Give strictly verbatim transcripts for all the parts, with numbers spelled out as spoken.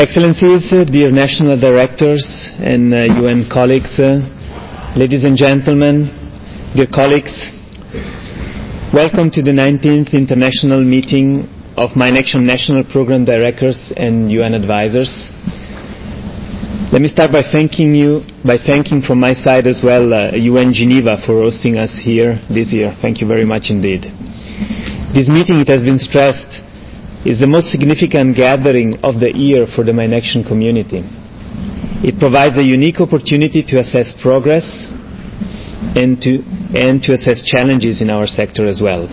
Excellencies, uh, dear national directors and uh, U N colleagues, uh, ladies and gentlemen, dear colleagues, welcome to the nineteenth International Meeting of MindAction National Program Directors and U N Advisors. Let me start by thanking you, by thanking from my side as well uh, U N Geneva for hosting us here this year. Thank you very much indeed. This meeting, it has been stressed, is the most significant gathering of the year for the MindAction community. It provides a unique opportunity to assess progress and to, and to assess challenges in our sector as well.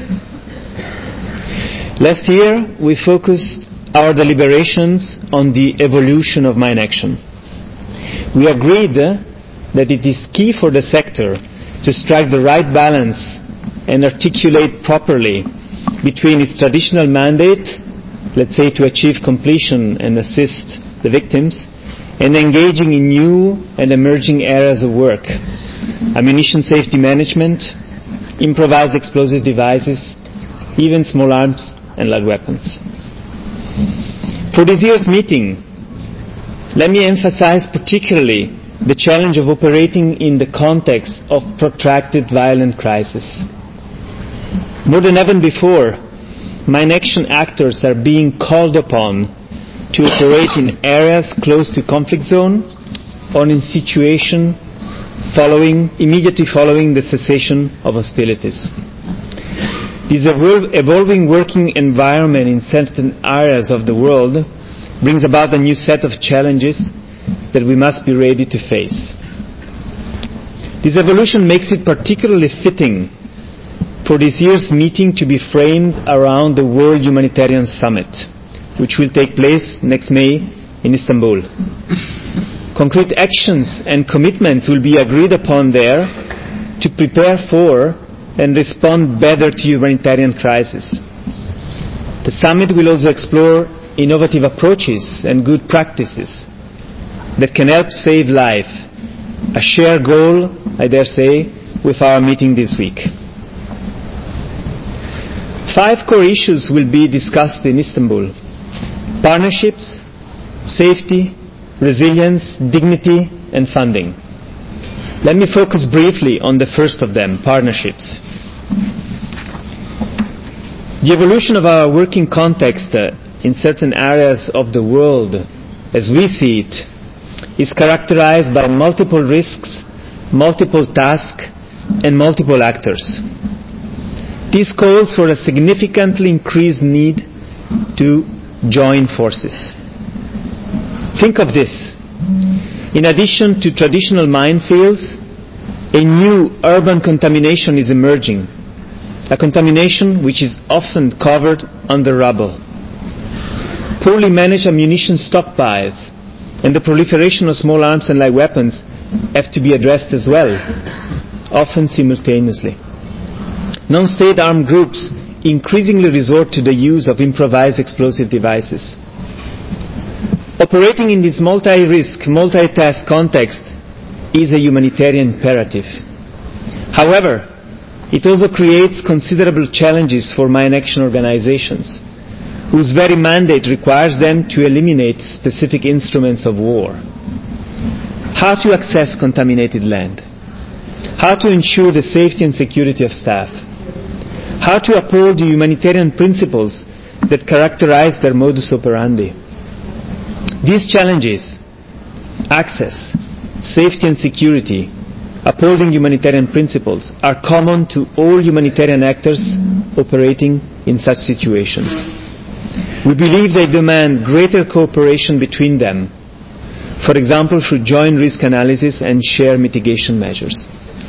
Last year, we focused our deliberations on the evolution of MindAction. We agreed uh, that it is key for the sector to strike the right balance and articulate properly between its traditional mandate, let's say to achieve completion and assist the victims, and engaging in new and emerging areas of work: ammunition safety management, improvised explosive devices, even small arms and light weapons. For this year's meeting, let me emphasize particularly the challenge of operating in the context of protracted violent crisis. More than ever before, MindAction actors are being called upon to operate in areas close to conflict zone or in situation following, immediately following the cessation of hostilities. This evol- evolving working environment in certain areas of the world brings about a new set of challenges that we must be ready to face. This evolution makes it particularly fitting for this year's meeting to be framed around the World Humanitarian Summit, which will take place next May in Istanbul. Concrete actions and commitments will be agreed upon there to prepare for and respond better to humanitarian crisis. The summit will also explore innovative approaches and good practices that can help save life, a shared goal, I dare say, with our meeting this week. Five core issues will be discussed in Istanbul: partnerships, safety, resilience, dignity, and funding. Let me focus briefly on the first of them, partnerships. The evolution of our working context uh, in certain areas of the world, as we see it, is characterized by multiple risks, multiple tasks, and multiple actors. This calls for a significantly increased need to join forces. Think of this. In addition to traditional minefields, a new urban contamination is emerging, a contamination which is often covered under rubble. Poorly managed ammunition stockpiles and the proliferation of small arms and light weapons have to be addressed as well, often simultaneously. Non-state armed groups increasingly resort to the use of improvised explosive devices. Operating in this multi-risk, multi-task context is a humanitarian imperative. However, it also creates considerable challenges for MindAction organizations, whose very mandate requires them to eliminate specific instruments of war. How to access contaminated land? How to ensure the safety and security of staff? How to uphold the humanitarian principles that characterize their modus operandi? These challenges, access, safety and security, upholding humanitarian principles, are common to all humanitarian actors operating in such situations. We believe they demand greater cooperation between them, for example through joint risk analysis and shared mitigation measures.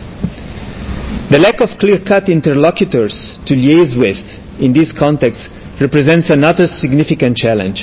The lack of clear-cut interlocutors to liaise with in this context represents another significant challenge.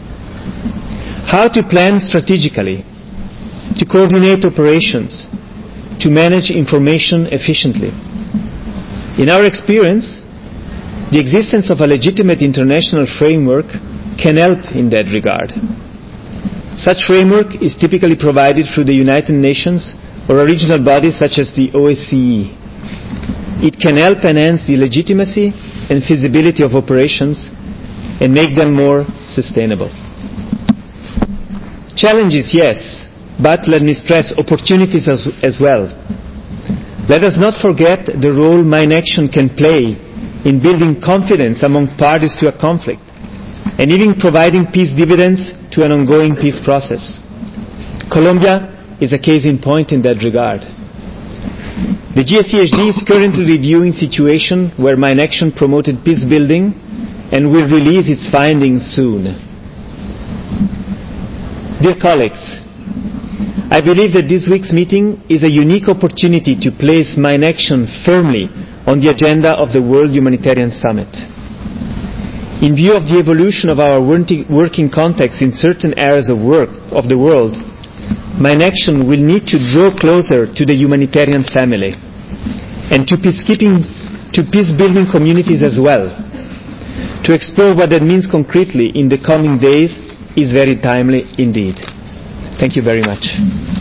How to plan strategically, to coordinate operations, to manage information efficiently. In our experience, the existence of a legitimate international framework can help in that regard. Such framework is typically provided through the United Nations or a regional body such as the O S C E. It can help enhance the legitimacy and feasibility of operations and make them more sustainable. Challenges, yes, but let me stress opportunities as, as well. Let us not forget the role MineAction can play in building confidence among parties to a conflict and even providing peace dividends to an ongoing peace process. Colombia is a case in point in that regard. The G S C H D is currently reviewing situation where MineAction promoted peace building and will release its findings soon. Dear colleagues, I believe that this week's meeting is a unique opportunity to place MineAction firmly on the agenda of the World Humanitarian Summit. In view of the evolution of our working context in certain areas of work of the world, MineAction will need to draw closer to the humanitarian family and to peacekeeping, to peace-building communities as well. To explore what that means concretely in the coming days is very timely indeed. Thank you very much.